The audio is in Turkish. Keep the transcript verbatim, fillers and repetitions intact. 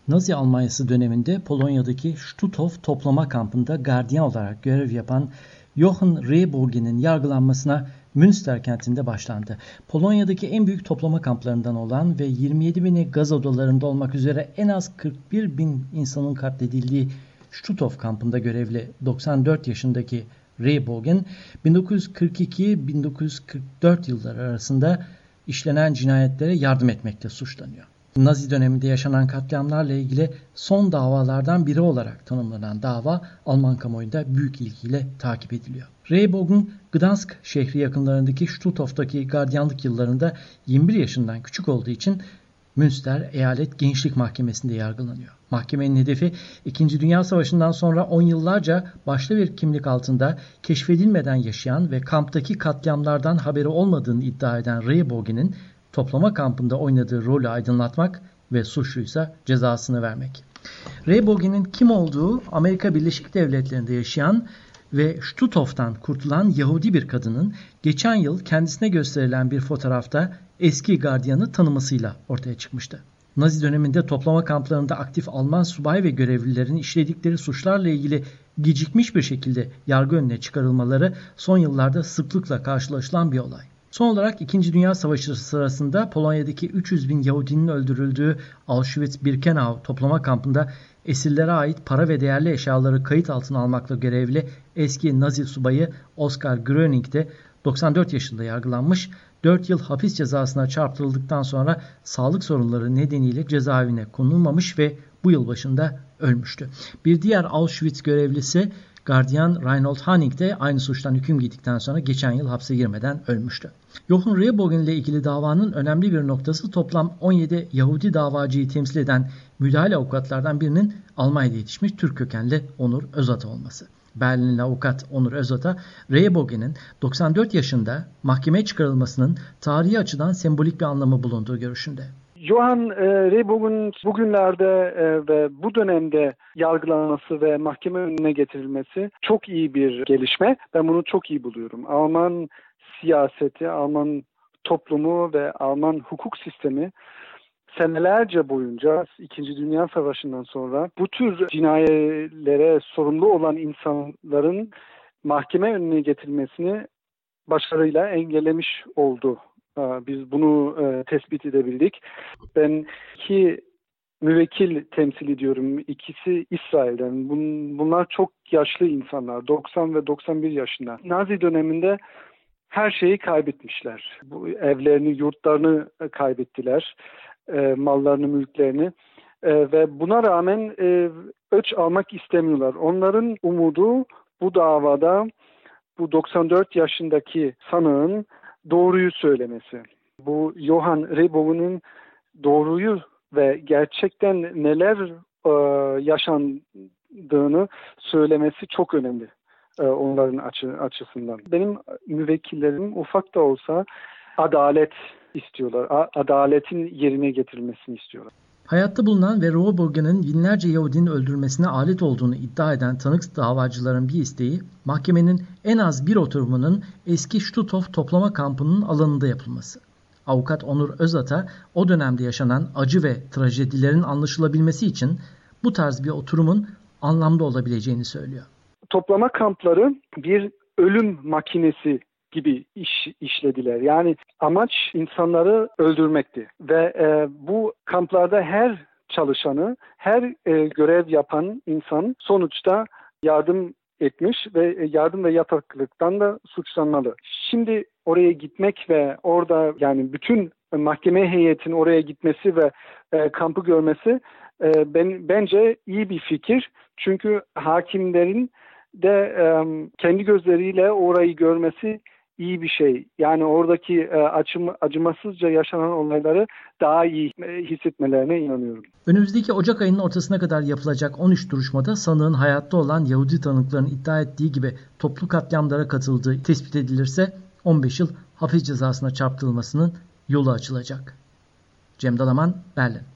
Nazi Almanyası döneminde Polonya'daki Stutthof toplama kampında gardiyan olarak görev yapan Johann Rehbogen'in yargılanmasına Münster kentinde başlandı. Polonya'daki en büyük toplama kamplarından olan ve yirmi yedi bini gaz odalarında olmak üzere en az kırk bir bin insanın katledildiği Stutthof kampında görevli doksan dört yaşındaki Rehbogen, bin dokuz yüz kırk iki bin dokuz yüz kırk dört yılları arasında işlenen cinayetlere yardım etmekte suçlanıyor. Nazi döneminde yaşanan katliamlarla ilgili son davalardan biri olarak tanımlanan dava Alman kamuoyunda büyük ilgiyle takip ediliyor. Rehbogen, Gdansk şehri yakınlarındaki Stutthof'taki gardiyanlık yıllarında yirmi bir yaşından küçük olduğu için Münster Eyalet Gençlik Mahkemesi'nde yargılanıyor. Mahkemenin hedefi İkinci Dünya Savaşı'ndan sonra on yıllarca başka bir kimlik altında keşfedilmeden yaşayan ve kamptaki katliamlardan haberi olmadığını iddia eden Rehbogen'in toplama kampında oynadığı rolü aydınlatmak ve suçluysa cezasını vermek. Rehbogen'in kim olduğu Amerika Birleşik Devletleri'nde yaşayan ve Stutthof'tan kurtulan Yahudi bir kadının geçen yıl kendisine gösterilen bir fotoğrafta eski gardiyanı tanımasıyla ortaya çıkmıştı. Nazi döneminde toplama kamplarında aktif Alman subay ve görevlilerin işledikleri suçlarla ilgili gecikmiş bir şekilde yargı önüne çıkarılmaları son yıllarda sıklıkla karşılaşılan bir olay. Son olarak İkinci Dünya Savaşı sırasında Polonya'daki üç yüz bin Yahudinin öldürüldüğü Auschwitz-Birkenau toplama kampında esirlere ait para ve değerli eşyaları kayıt altına almakla görevli eski Nazi subayı Oskar Gröning de doksan dört yaşında yargılanmış, dört yıl hapis cezasına çarptırıldıktan sonra sağlık sorunları nedeniyle cezaevine konulmamış ve bu yıl başında ölmüştü. Bir diğer Auschwitz görevlisi gardiyan Reinhold Hanning de aynı suçtan hüküm giydikten sonra geçen yıl hapse girmeden ölmüştü. Johann Rehbogen ile ilgili davanın önemli bir noktası toplam on yedi Yahudi davacıyı temsil eden müdahale avukatlardan birinin Almanya'da yetişmiş Türk kökenli Onur Özata olması. Berlinli avukat Onur Özata, Rehbogen'in doksan dört yaşında mahkemeye çıkarılmasının tarihi açıdan sembolik bir anlamı bulunduğu görüşünde. Johann e, Rehbogen bugünlerde e, ve bu dönemde yargılanması ve mahkeme önüne getirilmesi çok iyi bir gelişme. Ben bunu çok iyi buluyorum. Alman siyaseti, Alman toplumu ve Alman hukuk sistemi senelerce boyunca İkinci Dünya Savaşı'ndan sonra bu tür cinayetlere sorumlu olan insanların mahkeme önüne getirilmesini başarıyla engellemiş oldu. Biz bunu e, tespit edebildik. Ben iki müvekkil temsil ediyorum. İkisi İsrail'den. Bun, bunlar çok yaşlı insanlar. doksan ve doksan bir yaşında. Nazi döneminde her şeyi kaybetmişler. Bu evlerini, yurtlarını kaybettiler. E, mallarını, mülklerini. E, ve buna rağmen e, öç almak istemiyorlar. Onların umudu bu davada bu doksan dört yaşındaki sanığın doğruyu söylemesi. Bu Johann Rehbogen'in doğruyu ve gerçekten neler e, yaşandığını söylemesi çok önemli e, onların açı, açısından. Benim müvekkillerim ufak da olsa adalet istiyorlar. A, adaletin yerine getirilmesini istiyorlar. Hayatta bulunan ve Rehbogen'in binlerce Yahudinin öldürülmesine alet olduğunu iddia eden tanık davacıların bir isteği, mahkemenin en az bir oturumunun eski Stutthof toplama kampının alanında yapılması. Avukat Onur Özata, o dönemde yaşanan acı ve trajedilerin anlaşılabilmesi için bu tarz bir oturumun anlamlı olabileceğini söylüyor. Toplama kampları bir ölüm makinesi gibi iş işlediler. Yani amaç insanları öldürmekti ve e, bu kamplarda her çalışanı, her e, görev yapan insan sonuçta yardım etmiş ve yardım ve yataklıktan da suçlanmalı. Şimdi oraya gitmek ve orada yani bütün mahkeme heyetinin oraya gitmesi ve e, kampı görmesi e, ben bence iyi bir fikir. Çünkü hakimlerin de e, kendi gözleriyle orayı görmesi iyi bir şey. Yani oradaki e, acım, acımasızca yaşanan olayları daha iyi e, hissetmelerine inanıyorum. Önümüzdeki Ocak ayının ortasına kadar yapılacak on üç duruşmada sanığın hayatta olan Yahudi tanıkların iddia ettiği gibi toplu katliamlara katıldığı tespit edilirse on beş yıl hapis cezasına çarptırılmasının yolu açılacak. Cem Dalaman, Berlin.